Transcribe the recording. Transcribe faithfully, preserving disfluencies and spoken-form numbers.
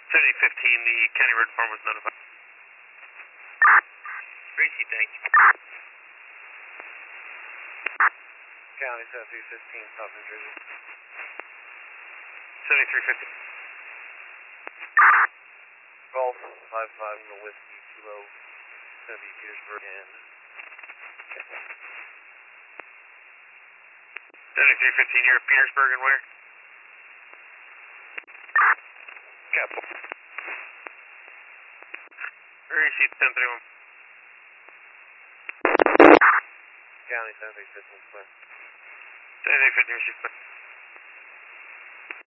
seventy fifteen, the county road farm was notified. Receive, thank you. County seventy-three fifteen, South New Jersey. seventy-three fifteen. Golf five five in the whiskey, Kilo, it's going to be Petersburg and seventy-three fifteen, you're at Petersburg and where? Capital. Receive ten thirty-one. County seventy-three fifteen, clear. seventy-three fifteen, receive.